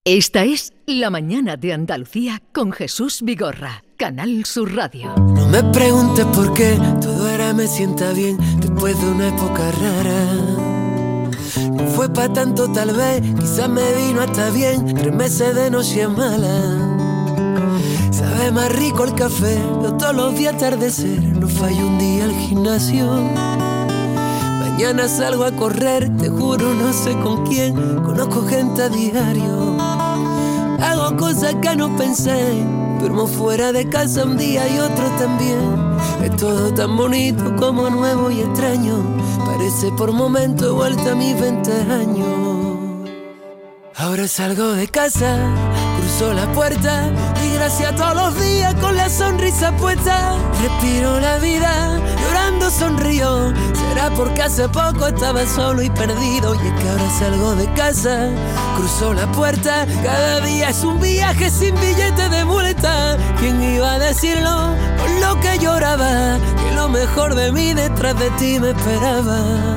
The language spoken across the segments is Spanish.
Esta es La Mañana de Andalucía con Jesús Vigorra, Canal Sur Radio. No me preguntes por qué, todo ahora me sienta bien después de una época rara. No fue pa' tanto tal vez, quizás me vino hasta bien 3 meses de noche mala. Sabe más rico el café, pero todos los días atardecer, no fallo un día al gimnasio. Mañana salgo a correr, te juro no sé con quién, conozco gente a diario. Hago cosas que no pensé, duermo fuera de casa un día y otro también. Es todo tan bonito como nuevo y extraño, parece por momentos he vuelto a mis 20 años. Ahora salgo de casa, cruzo la puerta y gracias a todos los días con la sonrisa puesta. Respiro la vida, llorando sonrío. Será porque hace poco estaba solo y perdido. Y es que ahora salgo de casa, cruzo la puerta. Cada día es un viaje sin billete de vuelta. ¿Quién iba a decirlo? Por lo que lloraba, que lo mejor de mí detrás de ti me esperaba.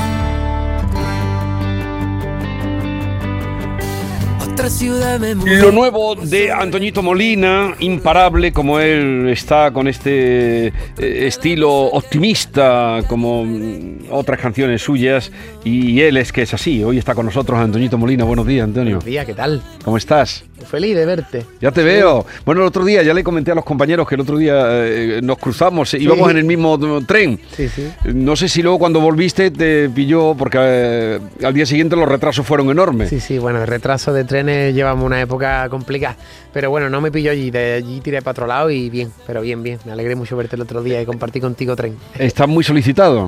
Lo nuevo de Antoñito Molina, imparable, como él está con este estilo optimista, como otras canciones suyas, y él es que es así. Hoy está con nosotros Antoñito Molina. Buenos días, Antonio. Buenos días, ¿qué tal? ¿Cómo estás? Feliz de verte. Ya te veo. Bueno, el otro día ya le comenté a los compañeros que el otro día nos cruzamos, íbamos en el mismo tren. Sí, sí. No sé si luego cuando volviste te pilló, porque al día siguiente los retrasos fueron enormes. Sí, bueno, de retraso de trenes llevamos una época complicada, pero bueno, no me pilló allí, de allí tiré para otro lado y bien, pero bien, me alegré mucho verte el otro día y compartir contigo tren. ¿Estás muy solicitado?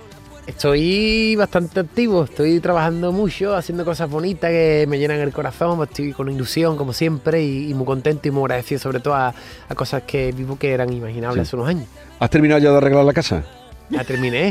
Estoy bastante activo, estoy trabajando mucho, haciendo cosas bonitas que me llenan el corazón, estoy con ilusión como siempre y muy contento y muy agradecido sobre todo a cosas que vivo que eran imaginables hace unos años. ¿Has terminado ya de arreglar la casa? La terminé.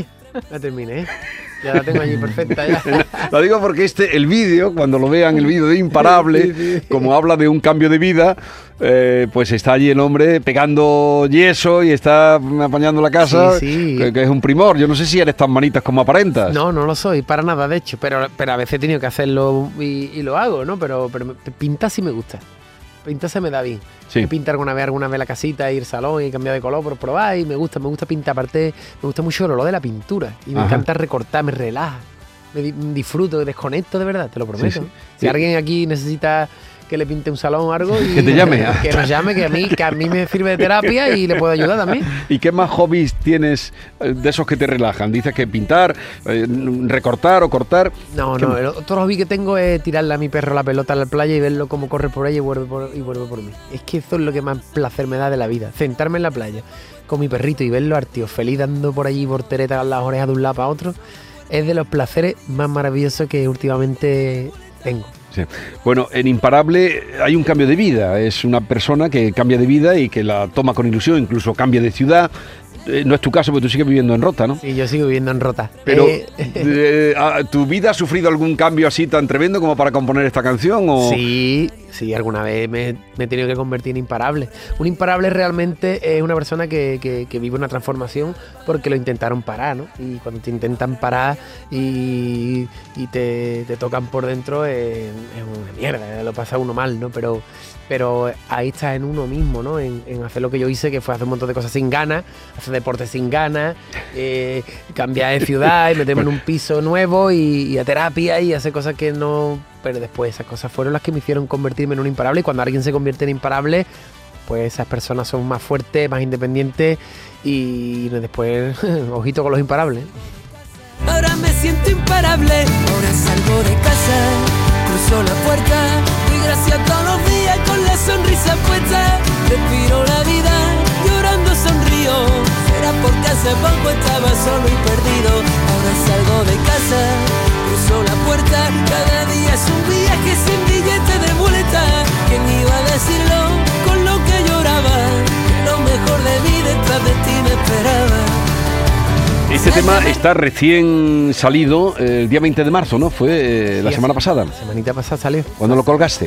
Ya la tengo allí perfecta ya. Lo digo porque el vídeo, cuando lo vean, el vídeo de Imparable, sí. Como habla de un cambio de vida, pues está allí el hombre pegando yeso y está apañando la casa, sí. Que es un primor. Yo no sé si eres tan manitas como aparentas. No lo soy, para nada, de hecho, pero a veces he tenido que hacerlo y lo hago, ¿no? Pero pintar sí me gusta. Pintar se me da bien. Sí. He pintado alguna vez la casita, ir al salón y cambiar de color por probar y me gusta pintar. Aparte, me gusta mucho el olor de la pintura y me encanta recortar, me relaja, me disfruto, desconecto de verdad, te lo prometo. Sí. Si alguien aquí necesita que le pinte un salón o algo y que te llame. Que nos llame, que a mí me sirve de terapia y le puedo ayudar también. ¿Y qué más hobbies tienes de esos que te relajan? Dices que pintar, recortar o cortar. No, el otro hobby que tengo es tirarle a mi perro la pelota a la playa y verlo cómo corre por ella y vuelve por mí. Es que eso es lo que más placer me da de la vida, sentarme en la playa con mi perrito y verlo al tío feliz dando por allí volteretas las orejas de un lado para otro, es de los placeres más maravillosos que últimamente tengo. Sí. Bueno, en Imparable hay un cambio de vida, es una persona que cambia de vida y que la toma con ilusión, incluso cambia de ciudad. No es tu caso, porque tú sigues viviendo en Rota, ¿no? Sí, yo sigo viviendo en Rota. Pero, ¿tu vida ha sufrido algún cambio así tan tremendo como para componer esta canción? ¿O? Sí, alguna vez me he tenido que convertir en imparable. Un imparable realmente es una persona que vive una transformación porque lo intentaron parar, ¿no? Y cuando te intentan parar y te tocan por dentro es una mierda, lo pasa uno mal, ¿no? Pero ahí está en uno mismo, ¿no? En hacer lo que yo hice, que fue hacer un montón de cosas sin ganas, hacer deporte sin ganas, cambiar de ciudad y meterme en un piso nuevo y a terapia y hacer cosas que no... Pero después esas cosas fueron las que me hicieron convertirme en un imparable y cuando alguien se convierte en imparable, pues esas personas son más fuertes, más independientes y después, ojito con los imparables. Ahora me siento imparable, ahora salgo de casa, cruzo la puerta y gracias a todos los días con la sonrisa puesta, respiro la vida, llorando sonrío, será porque hace poco estaba solo y perdido, ahora salgo de casa, cruzo la puerta, cada día es un viaje sin billete de vuelta, ¿quién iba a decirlo? Con lo que lloraba, que lo mejor de mí detrás de ti me esperaba. Este tema está recién salido el día 20 de marzo, ¿no? Fue la semana pasada. La semanita pasada salió. ¿Cuándo lo colgaste?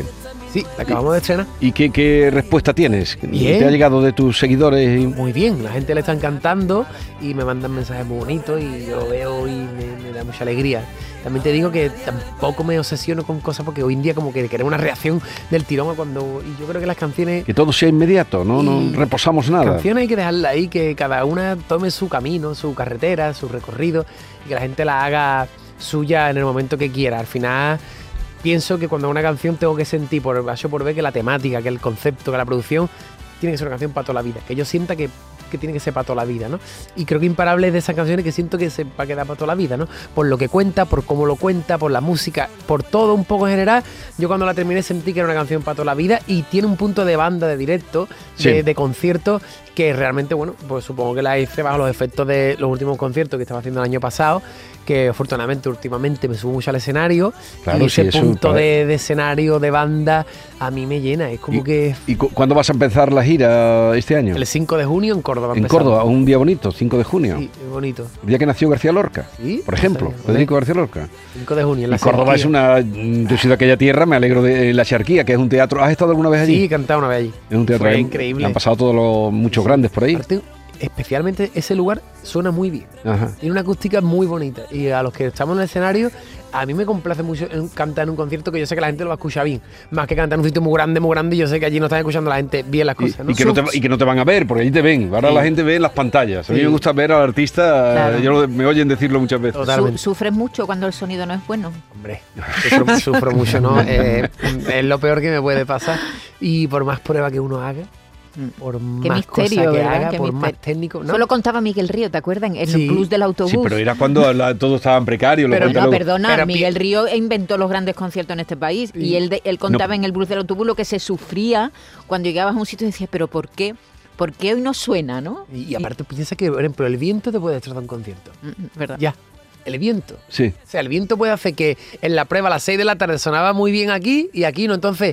Sí, la acabamos de estrenar. ¿Y qué respuesta tienes? Bien. ¿Te ha llegado de tus seguidores? Muy bien, la gente le está encantando y me mandan mensajes muy bonitos y yo lo veo y me da mucha alegría. También te digo que tampoco me obsesiono con cosas porque hoy en día como que queremos una reacción del tirón y yo creo que las canciones... Que todo sea inmediato, no reposamos nada. Las canciones hay que dejarlas ahí, que cada una tome su camino, su carretera, su recorrido y que la gente la haga suya en el momento que quiera. Al final... Pienso que cuando hago una canción tengo que sentir por A por B que la temática, que el concepto, que la producción tiene que ser una canción para toda la vida. Que yo sienta que tiene que ser para toda la vida, ¿no? Y creo que Imparable es de esas canciones que siento que se va a quedar para toda la vida, ¿no? Por lo que cuenta, por cómo lo cuenta, por la música, por todo un poco en general. Yo cuando la terminé sentí que era una canción para toda la vida y tiene un punto de banda, de directo, de concierto, que realmente, bueno, pues supongo que la hice bajo los efectos de los últimos conciertos que estaba haciendo el año pasado, que afortunadamente últimamente me subo mucho al escenario, claro, y ese punto de escenario, de banda, a mí me llena. Es como que... ¿Y cuándo vas a empezar la gira este año? El 5 de junio en Córdoba. En Córdoba, un día bonito, 5 de junio. Sí, es bonito. El día que nació García Lorca, ¿sí? Por ejemplo, Federico García Lorca. 5 de junio, en la y Córdoba es yo soy de aquella tierra, me alegro de la Xarquía, que es un teatro. ¿Has estado alguna vez allí? Sí, he cantado una vez allí. Es un teatro. Fue increíble. Han pasado todos muchos grandes por ahí. Aparte, especialmente ese lugar suena muy bien. Ajá. Tiene una acústica muy bonita. Y a los que estamos en el escenario, a mí me complace mucho cantar en un concierto que yo sé que la gente lo va a escuchar bien. Más que cantar en un sitio muy grande, y yo sé que allí no están escuchando la gente bien las cosas, ¿no? Y que no te van a ver, porque allí te ven. Ahora la gente ve en las pantallas. A mí me gusta ver al artista, claro. Me oyen decirlo muchas veces. ¿Sufres mucho cuando el sonido no es bueno? Hombre, sufro mucho, ¿no? Es lo peor que me puede pasar. Y por más prueba que uno haga, por qué más misterio, cosas que ¿verdad? haga, Qué por misterio. más técnico. ¿No? Solo contaba Miguel Río, ¿te acuerdas? En el blues del autobús. Sí, pero era cuando todo estaba en precario. Pero no, perdona, Miguel Río inventó los grandes conciertos en este país y él contaba en el blues del autobús lo que se sufría cuando llegabas a un sitio y decías, ¿pero por qué? ¿Por qué hoy no suena, no? Y aparte piensa que, por ejemplo, el viento te puede destrozar un concierto. ¿Verdad? Ya. El viento. Sí. O sea, el viento puede hacer que en la prueba a las 6 de la tarde sonaba muy bien aquí y aquí no. Entonces,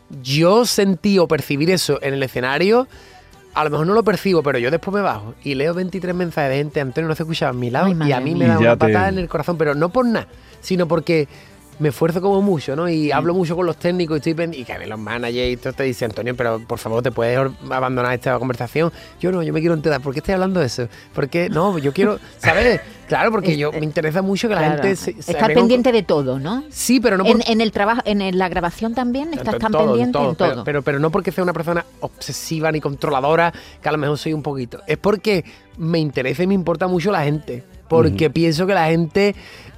yo sentí o percibir eso en el escenario. A lo mejor no lo percibo, pero yo después me bajo y leo 23 mensajes de gente, Antonio no se escuchaba a mi lado. Ay, y a mí me da una patada en el corazón, pero no por nada, sino porque me esfuerzo como mucho, ¿no? Y hablo mucho con los técnicos y que los managers y todo te dicen, Antonio, pero por favor, ¿te puedes abandonar esta conversación? Yo me quiero enterar. ¿Por qué estoy hablando de eso? Porque no, yo quiero, ¿sabes? Claro, porque me interesa mucho que la gente... Estar pendiente de todo, ¿no? Sí, pero no... En el trabajo, en la grabación también estás tan pendiente en todo. Pero no porque sea una persona obsesiva ni controladora, que a lo mejor soy un poquito. Es porque me interesa y me importa mucho la gente. Porque pienso que la gente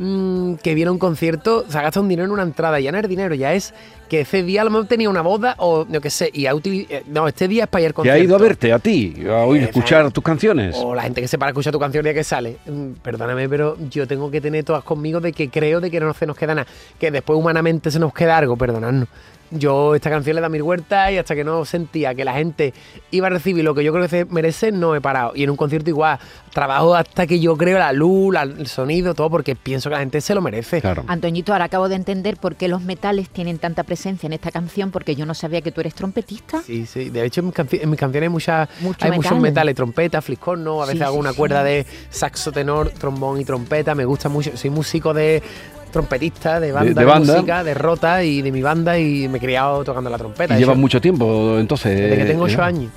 que viene a un concierto se gasta un dinero en una entrada. Ya no es dinero, ya es que ese día a lo mejor tenía una boda o yo qué sé. Y este día es para ir al concierto. Que ha ido a verte a ti, a oír, escuchar tus canciones. O la gente que se para a escuchar tu canción el día que sale. Perdóname, pero yo tengo que tener todas conmigo de que creo de que no se nos queda nada. Que después humanamente se nos queda algo, perdonadnos. Yo esta canción le da mil vueltas y hasta que no sentía que la gente iba a recibir lo que yo creo que se merece, no he parado. Y en un concierto igual, trabajo hasta que yo creo la luz, el sonido, todo, porque pienso que la gente se lo merece. Claro. Antoñito, ahora acabo de entender por qué los metales tienen tanta presencia en esta canción, porque yo no sabía que tú eres trompetista. Sí. De hecho, en mis canciones hay muchos metales, trompeta, fliscorno, a veces hago una cuerda de saxo, tenor, trombón y trompeta. Me gusta mucho, soy músico de... trompetista, de banda, de música, de rota y de mi banda y me he criado tocando la trompeta. ¿Y llevas mucho tiempo entonces? Desde que tengo 8 años.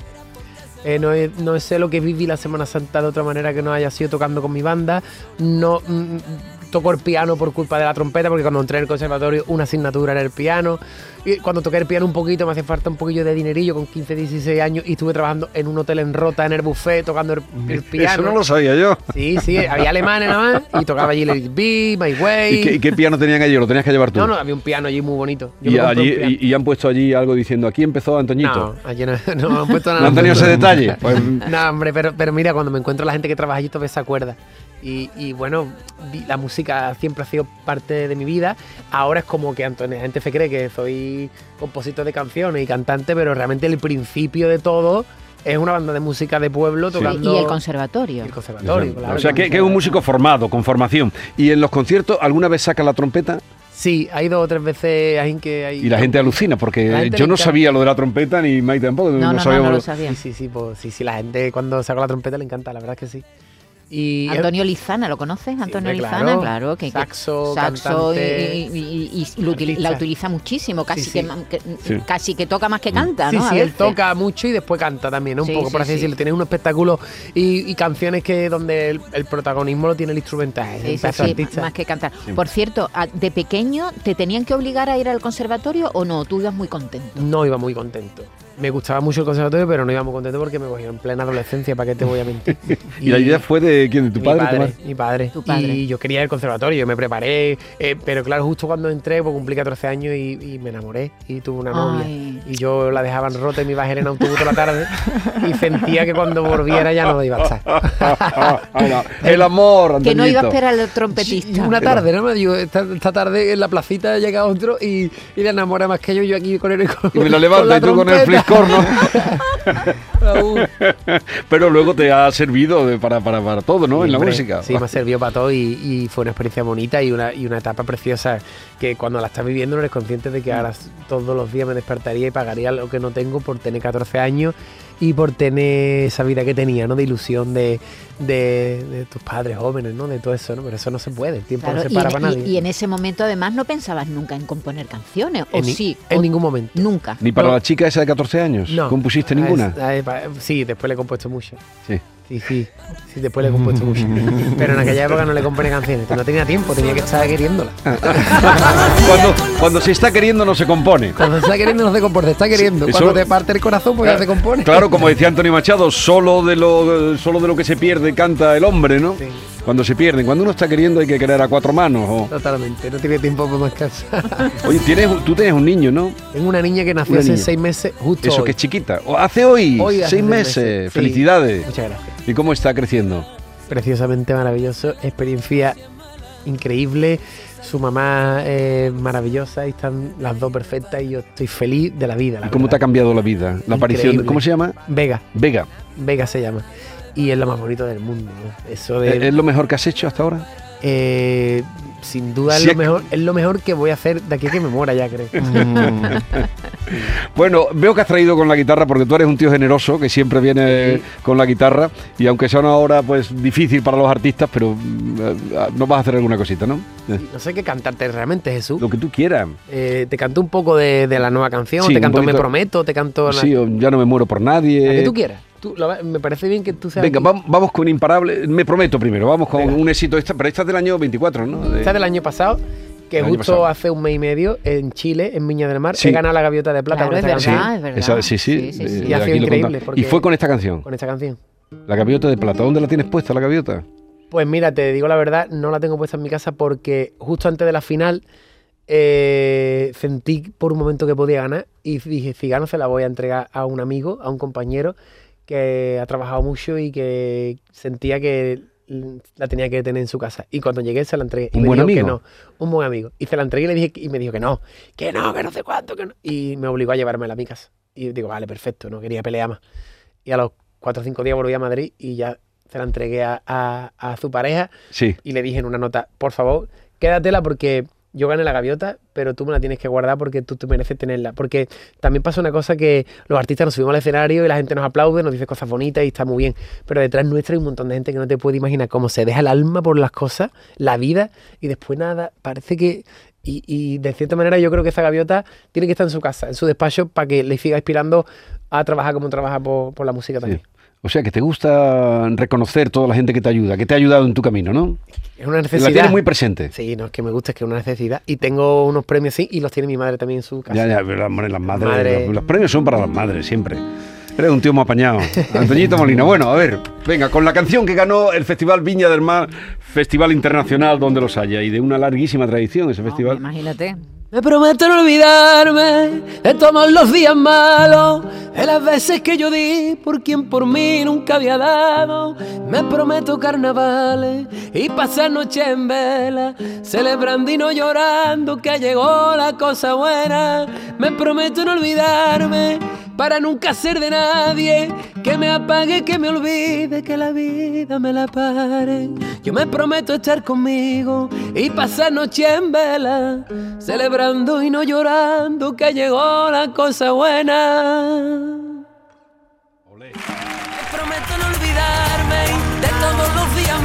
No sé lo que viví la Semana Santa de otra manera que no haya sido tocando con mi banda. No toco el piano por culpa de la trompeta, porque cuando entré en el conservatorio una asignatura era el piano. Y cuando toqué el piano un poquito me hacía falta un poquillo de dinerillo con 15, 16 años y estuve trabajando en un hotel en Rota, en el buffet, tocando el piano. Eso no lo sabía yo. Sí, había alemanes nada más y tocaba allí Let It Be, My Way. ¿Y qué piano tenían allí? ¿Lo tenías que llevar tú? No, había un piano allí muy bonito. Y han puesto allí algo diciendo, aquí empezó Antoñito. No, allí no han puesto nada. ¿No han tenido ese detalle? Pues... No, hombre, pero mira, cuando me encuentro la gente que trabaja allí todavía se acuerda. Y bueno, la música siempre ha sido parte de mi vida. Ahora es como que la gente se cree que soy compositor de canciones y cantante, pero realmente el principio de todo es una banda de música de pueblo tocando... Y el conservatorio. Claro. O sea, que es un músico formado, con formación. ¿Y en los conciertos alguna vez saca la trompeta? Sí, hay 2 o 3 veces ahí que hay... Y la gente alucina, porque yo no sabía lo de la trompeta, ni Mike tampoco. No lo sabía. Sí, la gente cuando saca la trompeta le encanta, la verdad es que sí. Y Antonio Lizana, ¿lo conoces? Antonio sí, Lizana, claro, que saxo cantante, y la utiliza muchísimo, casi casi que toca más que canta, ¿no? Sí, él toca mucho y después canta también, ¿no? Un poco, por así decirlo. Tienes un espectáculo y canciones que donde el protagonismo lo tiene el instrumental, artista. Más que cantar. Sí. Por cierto, ¿de pequeño te tenían que obligar a ir al conservatorio o no? ¿Tú ibas muy contento? No, iba muy contento. Me gustaba mucho el conservatorio, pero no iba muy contento porque me cogí en plena adolescencia, ¿para qué te voy a mentir? ¿Y la idea fue de quién? ¿De tu padre? Mi padre. ¿Tu padre? Y yo quería ir al conservatorio, yo me preparé, pero claro, justo cuando entré, pues cumplí 14 años y me enamoré y tuve una novia. Y yo la dejaban rota y me iba a ir en autobús toda la tarde y sentía que cuando volviera ya no iba a estar. El amor, Antonito. Que no iba a esperar al trompetista. Una tarde, ¿no? Me digo, esta tarde en la placita llega otro y le enamora más que yo aquí con él. Y me lo levanta y tú con el fliscor, ¿no? Pero luego te ha servido para todo, ¿no? Sí, en la música. Sí, me ha servido para todo y fue una experiencia bonita y una etapa preciosa que cuando la estás viviendo no eres consciente de que ahora todos los días me despertaría y pagaría lo que no tengo por tener 14 años y por tener esa vida que tenía, ¿no? De ilusión de tus padres jóvenes, ¿no? De todo eso, ¿no? Pero eso no se puede, el tiempo no se para para nadie. Y en ese momento además no pensabas nunca en componer canciones, ¿o sí? En ningún momento. Nunca. ¿Ni para la chica esa de 14 años? No. ¿Compusiste ninguna? Sí, después le he compuesto mucho. Sí. Sí, después le he compuesto mucho. Pero en aquella época no le componé canciones, no tenía tiempo, tenía que estar queriéndola. Cuando se está queriendo no se compone. Cuando se está queriendo no se compone, se está queriendo. Cuando te parte el corazón, pues ya se compone. Claro, como decía Antonio Machado, solo de lo que se pierde canta el hombre, ¿no? Sí. Cuando se pierden, cuando uno está queriendo hay que querer a cuatro manos. ¿O? Totalmente, no tiene tiempo para más casa. Oye, tú tienes un niño, ¿no? Tengo una niña que nació hace 6 meses, justo Eso hoy. Que es chiquita. Hace hoy 6 meses. Sí. Felicidades. Muchas gracias. ¿Y cómo está creciendo? Preciosamente maravilloso, experiencia increíble. Su mamá es maravillosa y están las dos perfectas y yo estoy feliz de la vida. ¿Y cómo te ha cambiado la vida? La aparición, ¿cómo se llama? Vega se llama. Y es lo más bonito del mundo, ¿no? ¿Es lo mejor que has hecho hasta ahora? Sin duda es lo mejor que voy a hacer de aquí a que me muera ya, creo. Bueno, veo que has traído con la guitarra porque tú eres un tío generoso que siempre viene con la guitarra y aunque sea una hora pues difícil para los artistas, pero nos vas a hacer alguna cosita, ¿no? No sé qué cantarte realmente, Jesús. Lo que tú quieras. Te canto un poco de la nueva canción, te canto Me Prometo, te canto... Sí, Ya no me muero por nadie. La que tú quieras. Me parece bien que tú seas... Venga, vamos con Imparable. Me Prometo primero. Vamos con un éxito. Pero esta es del año 24, ¿no? Esta es del año pasado, que justo hace un mes y medio en Chile, en Viña del Mar, he ganado la Gaviota de Plata con esta canción. Es verdad. Sí. Y ha sido increíble. Y fue con esta canción. Con esta canción. La Gaviota de Plata. ¿Dónde la tienes puesta, la Gaviota? Pues mira, te digo la verdad, no la tengo puesta en mi casa porque justo antes de la final sentí por un momento que podía ganar y dije, si gano se la voy a entregar a un amigo, a un compañero que ha trabajado mucho y que sentía que la tenía que tener en su casa. Y cuando llegué se la entregué. Y ¿Un buen amigo? Que no, un buen amigo. Y se la entregué y le dije y me dijo que no sé cuánto, que no. Y me obligó a llevármela a mi casa. Y digo, vale, perfecto, no quería pelear más. Y a los 4 o 5 días volví a Madrid y ya se la entregué a su pareja. Sí. Y le dije en una nota, por favor, quédatela porque yo gané la Gaviota, pero tú me la tienes que guardar porque tú te mereces tenerla. Porque también pasa una cosa que los artistas nos subimos al escenario y la gente nos aplaude, nos dice cosas bonitas y está muy bien. Pero detrás nuestra hay un montón de gente que no te puede imaginar cómo se deja el alma por las cosas, la vida, y después nada, parece que... Y de cierta manera yo creo que esa Gaviota tiene que estar en su casa, en su despacho, para que le siga inspirando a trabajar como trabaja por la música también. Sí. O sea, que te gusta reconocer toda la gente que te ayuda, que te ha ayudado en tu camino, ¿no? Es una necesidad. La tienes muy presente. Sí, no, es que me gusta, es que es una necesidad. Y tengo unos premios, sí, y los tiene mi madre también en su casa. Ya, las madres. Los premios son para las madres, siempre. Eres un tío muy apañado. Antoñito Molina. Bueno, a ver, venga, con la canción que ganó el Festival Viña del Mar, Festival Internacional donde los haya, y de una larguísima tradición ese festival. Imagínate. Me prometo no olvidarme de todos los días malos, de las veces que yo di por quien por mí nunca había dado. Me prometo carnavales y pasar noches en vela, celebrando y no llorando que llegó la cosa buena. Me prometo no olvidarme para nunca ser de nadie, que me apague, que me olvide, que la vida me la pare. Yo me prometo estar conmigo y pasar noche en vela, celebrando y no llorando que llegó la cosa buena. Me prometo no olvidarme de todos los días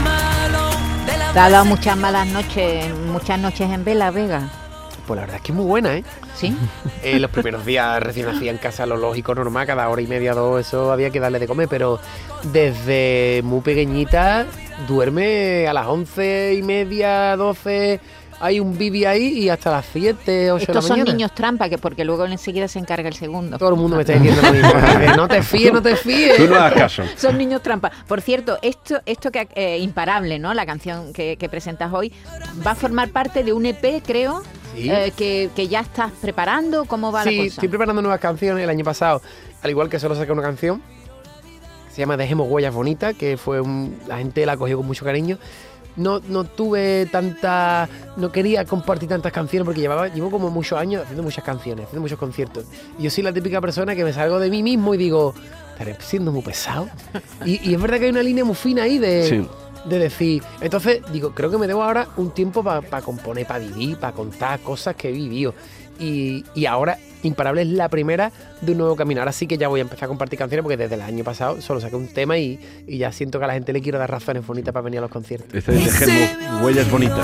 ¿Te ha dado muchas noches en vela, Vega? Pues la verdad es que es muy buena, ¿eh? ¿Sí? Los primeros días recién nacía en casa, lo lógico, normal, cada hora y media, 2, eso había que darle de comer, pero desde muy pequeñita duerme a las 11:30, 12, hay un bibi ahí y hasta las 7, 8 de la mañana. Estos son niños trampa, porque luego enseguida se encarga el segundo. Todo el mundo me está diciendo lo mismo. No te fíes, no te fíes. Tú no hagas caso. Son niños trampa. Por cierto, esto que Imparable, ¿no? La canción que presentas hoy, va a formar parte de un EP, creo. Sí. Que ya estás preparando. ¿Cómo va la cosa? Sí, estoy preparando nuevas canciones. El año pasado, al igual que solo saqué una canción, se llama Dejemos Huellas Bonitas, que fue la gente la cogió con mucho cariño. No quería compartir tantas canciones porque llevo como muchos años haciendo muchas canciones, haciendo muchos conciertos. Y yo soy la típica persona que me salgo de mí mismo y digo, estaré siendo muy pesado. y es verdad que hay una línea muy fina ahí de decir. Entonces, digo, creo que me debo ahora un tiempo para componer, para vivir, para contar cosas que he vivido. Y ahora Imparable es la primera de un nuevo camino. Ahora sí que ya voy a empezar a compartir canciones porque desde el año pasado solo saqué un tema y ya siento que a la gente le quiero dar razones bonitas para venir a los conciertos. Este es Dejemos Huellas Bonitas.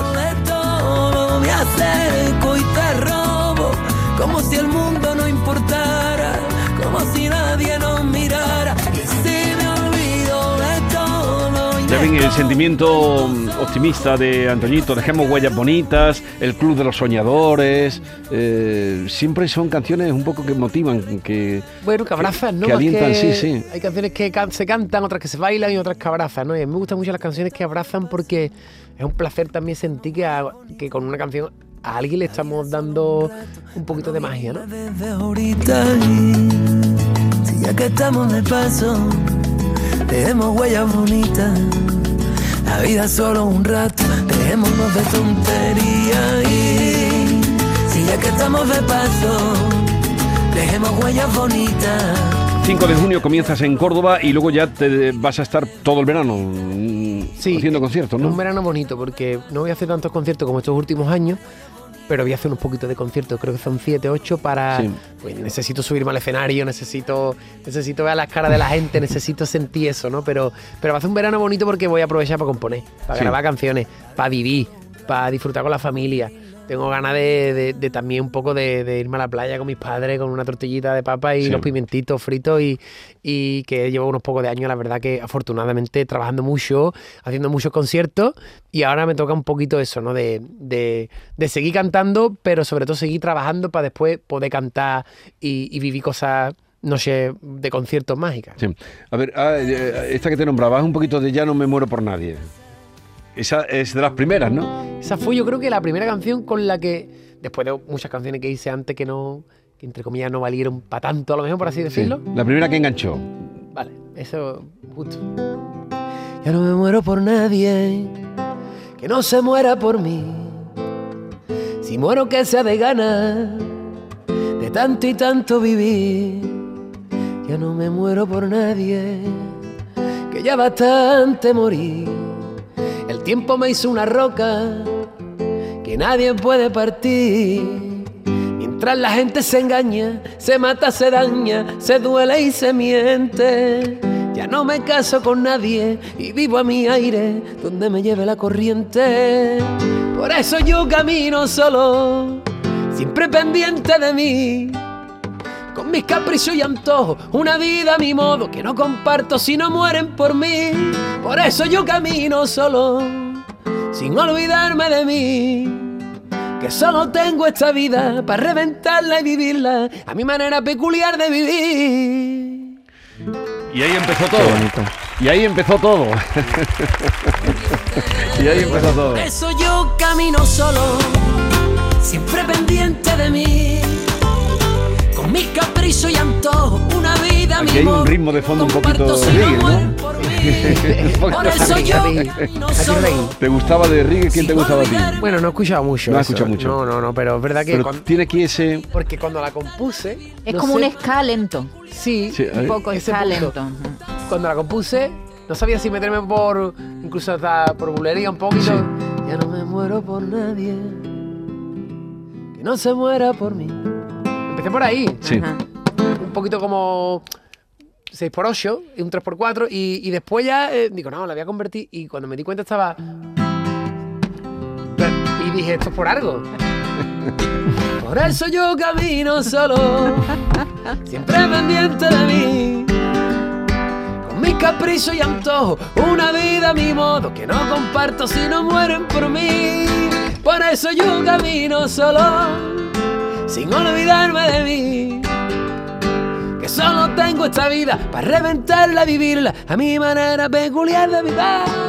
Me acerco y te robo, como si el mundo no importara, como si nadie nos mirara. Y si me olvido de todo. Ya ven el sentimiento optimista de Antoñito, Dejemos Huellas Bonitas, El Club de los Soñadores, siempre son canciones un poco que motivan, que abrazan, ¿no? Que alientan, que sí. Hay canciones que se cantan, otras que se bailan y otras que abrazan, ¿no? Y a mí me gustan mucho las canciones que abrazan porque es un placer también sentir que con una canción a alguien le estamos dando un poquito de magia, ¿no? Desde ahorita, si ya que estamos de paso, dejemos huellas bonitas. La vida es solo un rato, dejémonos de tontería. Y si ya que estamos de paso, dejemos huellas bonitas. 5 de junio comienzas en Córdoba y luego ya te vas a estar todo el verano haciendo conciertos, ¿no? Un verano bonito porque no voy a hacer tantos conciertos como estos últimos años, pero voy a hacer unos poquitos de conciertos, creo que son 7, 8 para... Sí. Pues necesito subirme al escenario, necesito ver las caras de la gente, necesito sentir eso, ¿no? Pero va a ser un verano bonito porque voy a aprovechar para componer, para grabar canciones, para vivir, para disfrutar con la familia. Tengo ganas de también un poco de irme a la playa con mis padres, con una tortillita de papa y los pimentitos fritos y que llevo unos pocos de años, la verdad que afortunadamente trabajando mucho, haciendo muchos conciertos y ahora me toca un poquito eso, ¿no? De seguir cantando, pero sobre todo seguir trabajando para después poder cantar y vivir cosas, no sé, de conciertos mágicas. Sí. A ver, esta que te nombraba es un poquito de Ya no me muero por nadie. Esa es de las primeras, ¿no? Esa fue, yo creo que la primera canción con la que, después de muchas canciones que hice antes que entre comillas no valieron para tanto, a lo mejor, por así decirlo. Sí, la primera que enganchó. Vale, eso, justo. Ya no me muero por nadie, que no se muera por mí. Si muero que sea de ganas, de tanto y tanto vivir. Ya no me muero por nadie, que ya bastante morir. El tiempo me hizo una roca que nadie puede partir. Mientras la gente se engaña, se mata, se daña, se duele y se miente. Ya no me caso con nadie y vivo a mi aire donde me lleve la corriente. Por eso yo camino solo, siempre pendiente de mí, con mis caprichos y antojos, una vida a mi modo que no comparto si no mueren por mí. Por eso yo camino solo, sin olvidarme de mí, que solo tengo esta vida para reventarla y vivirla a mi manera peculiar de vivir. Y ahí empezó todo. Y ahí empezó todo. Y ahí empezó todo. Por eso yo camino solo, siempre pendiente de mí, con mis caprichos y antojos, una vida aquí hay un ritmo de fondo un poquito de reggae, ¿no? Por eso yo no solo. ¿Te gustaba de reggae? ¿Quién te gustaba a ti? Bueno, no he escuchado mucho. No he escuchado mucho. No, pero es verdad que... tiene aquí ese... Porque cuando la compuse... Es como un ska lento. Sí, un poco ska lento. Cuando la compuse, no sabía si meterme incluso hasta por bulería un poquito. Sí. Ya no me muero por nadie, que no se muera por mí. Empecé por ahí. Sí. Ajá. Un poquito como 6x8 y un 3x4 y después ya digo, no, la voy a convertir y cuando me di cuenta estaba... dije, esto es por algo. Por eso yo camino solo, siempre pendiente de mí, con mis caprichos y antojos, una vida a mi modo, que no comparto si no mueren por mí. Por eso yo camino solo, sin olvidarme de mí, que solo tengo esta vida para reventarla, vivirla a mi manera peculiar de vivir.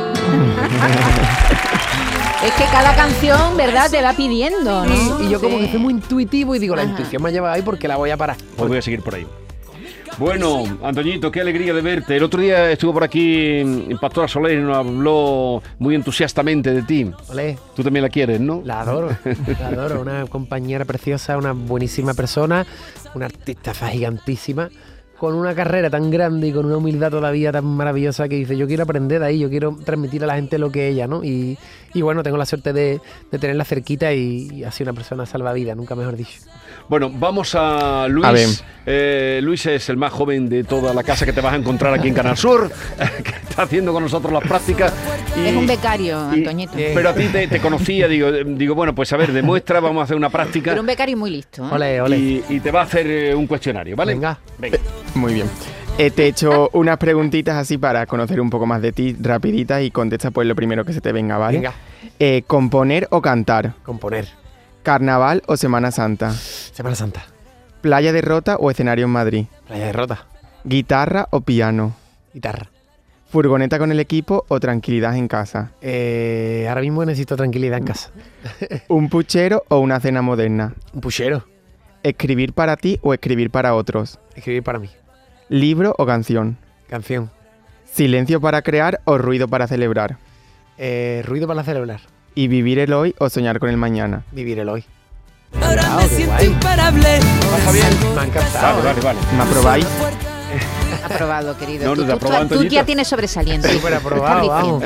Es que cada canción, ¿verdad?, te va pidiendo, ¿no? Y yo como que soy muy intuitivo y digo, la intuición me ha llevado ahí porque la voy a parar. Pues voy a seguir por ahí. Bueno, Antoñito, qué alegría de verte. El otro día estuvo por aquí Pastora Soler y nos habló muy entusiastamente de ti. Olé. Tú también la quieres, ¿no? La adoro, una compañera preciosa, una buenísima persona, una artista gigantísima, con una carrera tan grande y con una humildad todavía tan maravillosa que dice, yo quiero aprender de ahí, yo quiero transmitir a la gente lo que es ella, ¿no? Y bueno, tengo la suerte de tenerla cerquita y ha sido una persona salvavidas, nunca mejor dicho. Bueno, vamos a Luis. Luis es el más joven de toda la casa que te vas a encontrar aquí en Canal Sur, que está haciendo con nosotros las prácticas. Es un becario, Antoñito. Pero a ti te conocía, digo, bueno, pues a ver, demuestra, vamos a hacer una práctica. Pero un becario muy listo, ¿eh? Ole, ole. Y te va a hacer un cuestionario, ¿vale? Venga. Muy bien. Te he hecho unas preguntitas así para conocer un poco más de ti, rapiditas, y contesta pues lo primero que se te venga, ¿vale? Venga. ¿Componer o cantar? Componer. ¿Carnaval o Semana Santa? Semana Santa. ¿Playa de Rota o escenario en Madrid? Playa de Rota. ¿Guitarra o piano? Guitarra. ¿Furgoneta con el equipo o tranquilidad en casa? Ahora mismo necesito tranquilidad en casa. ¿Un puchero o una cena moderna? Un puchero. ¿Escribir para ti o escribir para otros? Escribir para mí. ¿Libro o canción? Canción. ¿Silencio para crear o ruido para celebrar? Ruido para celebrar. ¿Y vivir el hoy o soñar con el mañana? Vivir el hoy. Ahora me qué siento guay. imparable. Pasa bien. Me ha encantado. Vale. ¿Me aprobáis? Aprobado, querido. No, no te Tú aprobado, tú Antoñito. ya tienes sobresaliente. Súper aprobado, vamos.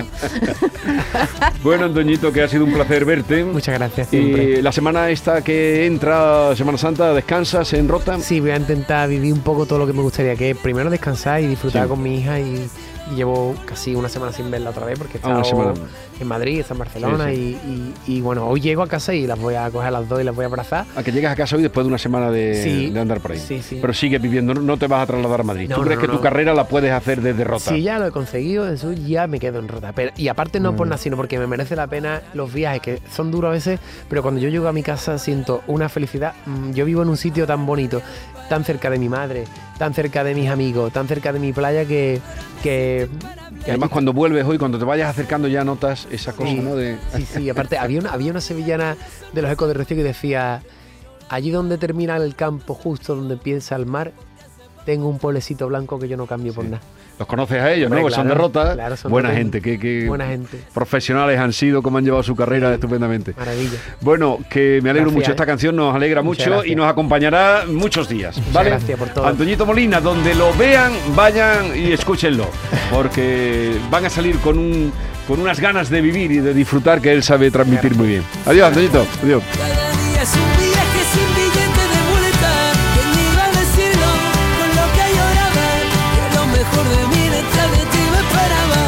Bueno, Antoñito, que ha sido un placer verte. Muchas gracias siempre. Y la semana esta que entra, Semana Santa, ¿descansas en Rota? Sí, voy a intentar vivir un poco todo lo que me gustaría, que es primero descansar y disfrutar Sí. con mi hija y llevo casi una semana sin verla otra vez porque he una estado semana. en Madrid, está en Barcelona Sí, y bueno, hoy llego a casa y las voy a coger a las dos y las voy a abrazar. A que llegas a casa hoy después de una semana de andar por ahí. Sí, sí. Pero sigues viviendo, no te vas a trasladar a Madrid. No, ¿Tú crees no, que no. tu carrera la puedes hacer desde Rota? Sí, ya lo he conseguido, eso ya me quedo en Rota. Y aparte no por nada, sino porque me merece la pena los viajes, que son duros a veces, pero cuando yo llego a mi casa siento una felicidad. Yo vivo en un sitio tan bonito, tan cerca de mi madre, tan cerca de mis amigos, tan cerca de mi playa que Además, cuando vuelves hoy, cuando te vayas acercando ya notas esa cosa, Sí, ¿no? sí, aparte había una sevillana de los Ecos de Rocío que decía, allí donde termina el campo, justo donde empieza el mar, tengo un pueblecito blanco que yo no cambio por nada. Los conoces a ellos, Hombre, ¿no? Pues son de claro, Rota. claro, son Buena rotenses. gente, que Buena gente. profesionales han sido, como han llevado su carrera estupendamente. Maravilla. Bueno, que me alegro Gracias, mucho. Esta canción nos alegra Muchas mucho y gracias. nos acompañará muchos días. Muchas ¿Vale? gracias por todo. Antoñito Molina, donde lo vean, vayan y escúchenlo. Porque van a salir con unas ganas de vivir y de disfrutar que él sabe transmitir muy bien. Adiós, Antoñito. Adiós. Cada día es un viaje sin billete de muleta. ¿Quién iba a decirlo con lo que lloraba? Que lo mejor de mí detrás de ti me esperaba.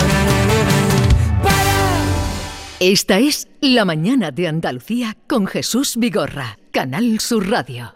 Para. Esta es La Mañana de Andalucía con Jesús Vigorra, Canal Sur Radio.